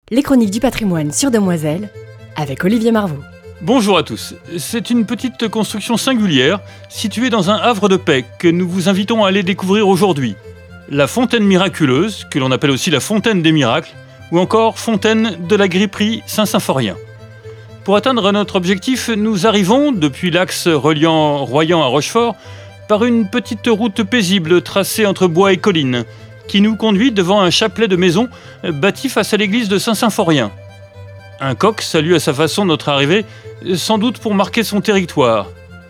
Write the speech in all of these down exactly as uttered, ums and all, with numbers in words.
Les chroniques du patrimoine sur Demoiselle, avec Olivier Marvaux. Bonjour à tous. C'est une petite construction singulière située dans un havre de paix que nous vous invitons à aller découvrir aujourd'hui. La fontaine miraculeuse, que l'on appelle aussi la fontaine des miracles, ou encore fontaine de la gripperie Saint-Symphorien. Pour atteindre notre objectif, nous arrivons, depuis l'axe reliant Royan à Rochefort, par une petite route paisible tracée entre bois et collines, qui nous conduit devant un chapelet de maisons bâti face à l'église de Saint-Symphorien. Un coq salue à sa façon notre arrivée, sans doute pour marquer son territoire.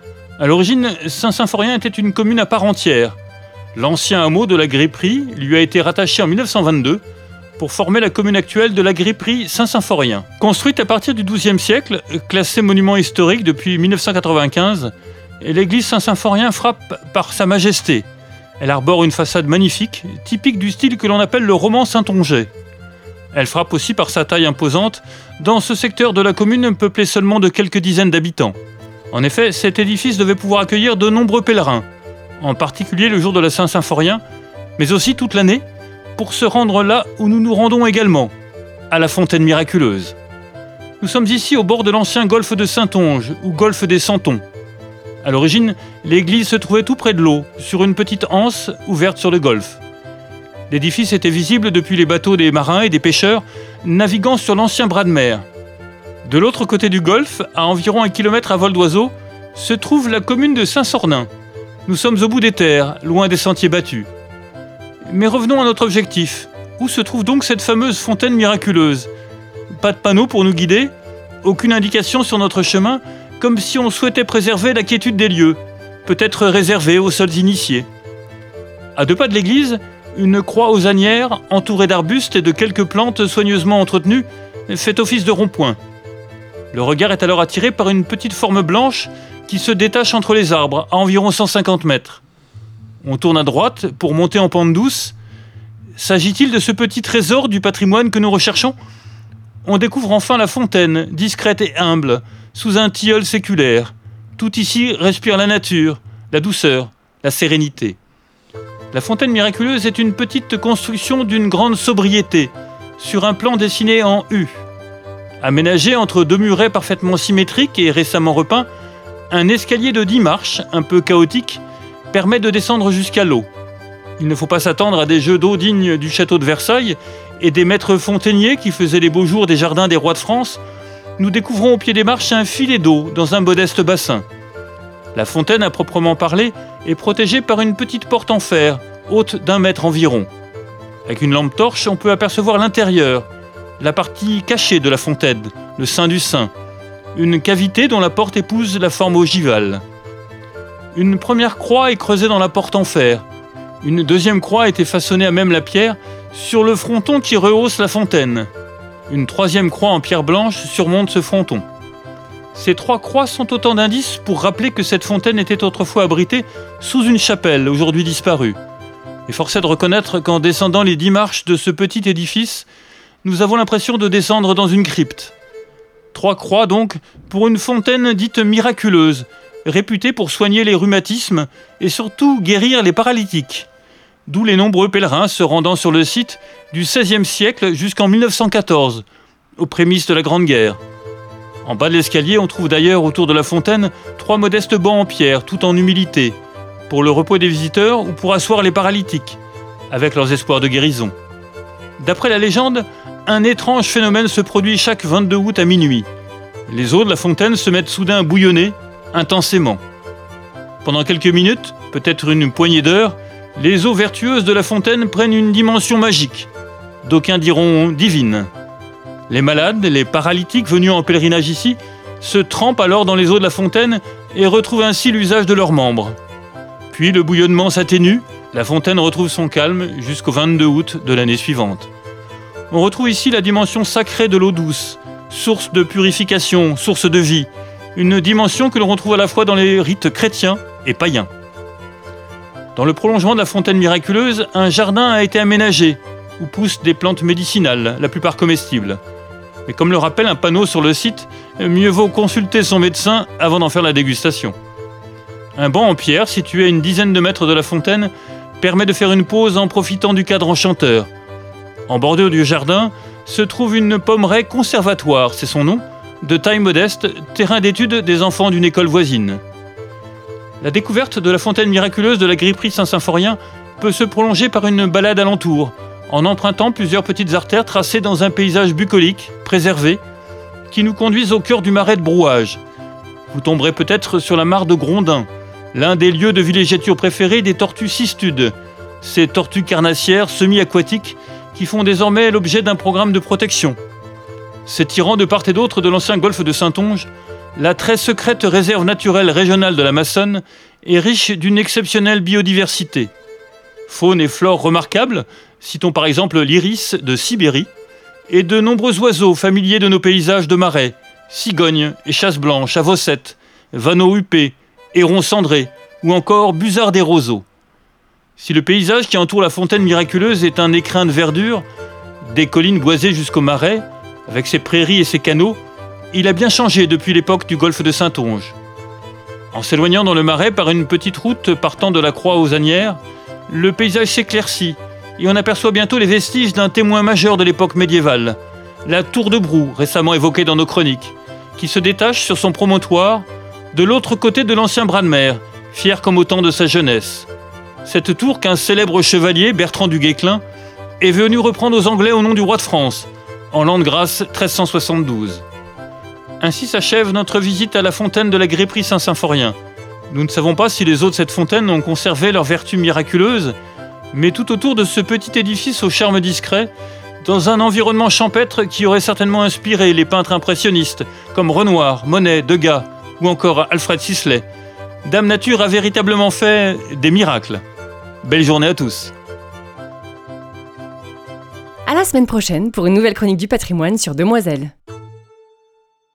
À l'origine, Saint-Symphorien était une commune à part entière. L'ancien hameau de la gripperie lui a été rattaché en mille neuf cent vingt-deux pour former la commune actuelle de la gripperie Saint-Symphorien. Construite à partir du douzième siècle, classée monument historique depuis mille neuf cent quatre-vingt-quinze, l'église Saint-Symphorien frappe par sa majesté. Elle arbore une façade magnifique, typique du style que l'on appelle le roman saintongeais. Elle frappe aussi par sa taille imposante dans ce secteur de la commune peuplé seulement de quelques dizaines d'habitants. En effet, cet édifice devait pouvoir accueillir de nombreux pèlerins, en particulier le jour de la Saint-Symphorien, mais aussi toute l'année, pour se rendre là où nous nous rendons également, à la fontaine miraculeuse. Nous sommes ici au bord de l'ancien golfe de Saintonge, ou golfe des Santons. À l'origine, l'église se trouvait tout près de l'eau, sur une petite anse ouverte sur le golfe. L'édifice était visible depuis les bateaux des marins et des pêcheurs naviguant sur l'ancien bras de mer. De l'autre côté du golfe, à environ un kilomètre à vol d'oiseau, se trouve la commune de Saint-Sornin. Nous sommes au bout des terres, loin des sentiers battus. Mais revenons à notre objectif. Où se trouve donc cette fameuse fontaine miraculeuse ? Pas de panneau pour nous guider, aucune indication sur notre chemin, comme si on souhaitait préserver la quiétude des lieux, peut-être réservée aux seuls initiés. À deux pas de l'église, une croix aux anières, entourée d'arbustes et de quelques plantes soigneusement entretenues, fait office de rond-point. Le regard est alors attiré par une petite forme blanche qui se détache entre les arbres, à environ cent cinquante mètres. On tourne à droite pour monter en pente douce. S'agit-il de ce petit trésor du patrimoine que nous recherchons ? On découvre enfin la fontaine, discrète et humble, sous un tilleul séculaire. Tout ici respire la nature, la douceur, la sérénité. La fontaine miraculeuse est une petite construction d'une grande sobriété, sur un plan dessiné en U. Aménagé entre deux murets parfaitement symétriques et récemment repeints, un escalier de dix marches, un peu chaotique, permet de descendre jusqu'à l'eau. Il ne faut pas s'attendre à des jeux d'eau dignes du château de Versailles et des maîtres fontainiers qui faisaient les beaux jours des jardins des rois de France. Nous découvrons au pied des marches un filet d'eau dans un modeste bassin. La fontaine, à proprement parler, est protégée par une petite porte en fer, haute d'un mètre environ. Avec une lampe torche, on peut apercevoir l'intérieur, la partie cachée de la fontaine, le sein du sein, une cavité dont la porte épouse la forme ogivale. Une première croix est creusée dans la porte en fer. Une deuxième croix a été façonnée à même la pierre sur le fronton qui rehausse la fontaine. Une troisième croix en pierre blanche surmonte ce fronton. Ces trois croix sont autant d'indices pour rappeler que cette fontaine était autrefois abritée sous une chapelle, aujourd'hui disparue. Et force est de reconnaître qu'en descendant les dix marches de ce petit édifice, nous avons l'impression de descendre dans une crypte. Trois croix donc pour une fontaine dite miraculeuse, réputée pour soigner les rhumatismes et surtout guérir les paralytiques. D'où les nombreux pèlerins se rendant sur le site du seizième siècle jusqu'en mille neuf cent quatorze, aux prémices de la Grande Guerre. En bas de l'escalier, on trouve d'ailleurs autour de la fontaine trois modestes bancs en pierre, tout en humilité, pour le repos des visiteurs ou pour asseoir les paralytiques, avec leurs espoirs de guérison. D'après la légende, un étrange phénomène se produit chaque vingt-deux août à minuit. Les eaux de la fontaine se mettent soudain à bouillonner, intensément. Pendant quelques minutes, peut-être une poignée d'heures, les eaux vertueuses de la fontaine prennent une dimension magique, d'aucuns diront divine. Les malades, les paralytiques venus en pèlerinage ici, se trempent alors dans les eaux de la fontaine et retrouvent ainsi l'usage de leurs membres. Puis le bouillonnement s'atténue, la fontaine retrouve son calme jusqu'au vingt-deux août de l'année suivante. On retrouve ici la dimension sacrée de l'eau douce, source de purification, source de vie, une dimension que l'on retrouve à la fois dans les rites chrétiens et païens. Dans le prolongement de la fontaine miraculeuse, un jardin a été aménagé, où poussent des plantes médicinales, la plupart comestibles. Mais comme le rappelle un panneau sur le site, mieux vaut consulter son médecin avant d'en faire la dégustation. Un banc en pierre, situé à une dizaine de mètres de la fontaine, permet de faire une pause en profitant du cadre enchanteur. En bordure du jardin, se trouve une pommeraie conservatoire, c'est son nom, de taille modeste, terrain d'étude des enfants d'une école voisine. La découverte de la fontaine miraculeuse de la Gripperie Saint-Symphorien peut se prolonger par une balade alentour, en empruntant plusieurs petites artères tracées dans un paysage bucolique, préservé, qui nous conduisent au cœur du marais de Brouage. Vous tomberez peut-être sur la mare de Grondin, l'un des lieux de villégiature préférés des tortues cistudes, ces tortues carnassières semi-aquatiques qui font désormais l'objet d'un programme de protection. S'étirant de part et d'autre de l'ancien golfe de Saintonge, la très secrète réserve naturelle régionale de la Massonne est riche d'une exceptionnelle biodiversité. Faune et flore remarquables, citons par exemple l'iris de Sibérie, et de nombreux oiseaux familiers de nos paysages de marais, cigognes, échasses blanches, avossettes, vanneaux huppés, hérons cendrés, ou encore busards des roseaux. Si le paysage qui entoure la fontaine miraculeuse est un écrin de verdure, des collines boisées jusqu'au marais, avec ses prairies et ses canaux, il a bien changé depuis l'époque du golfe de Saintonge. En s'éloignant dans le marais par une petite route partant de la Croix aux Asnières, le paysage s'éclaircit et on aperçoit bientôt les vestiges d'un témoin majeur de l'époque médiévale, la tour de Brou, récemment évoquée dans nos chroniques, qui se détache sur son promontoire de l'autre côté de l'ancien bras de mer, fier comme au temps de sa jeunesse. Cette tour qu'un célèbre chevalier, Bertrand du Guesclin, est venu reprendre aux Anglais au nom du roi de France, en l'an de grâce treize cent soixante-douze. Ainsi s'achève notre visite à la fontaine de la Gripperie Saint-Symphorien. Nous ne savons pas si les eaux de cette fontaine ont conservé leur vertu miraculeuse, mais tout autour de ce petit édifice au charme discret, dans un environnement champêtre qui aurait certainement inspiré les peintres impressionnistes comme Renoir, Monet, Degas ou encore Alfred Sisley, Dame Nature a véritablement fait des miracles. Belle journée à tous. À la semaine prochaine pour une nouvelle chronique du patrimoine sur Demoiselle.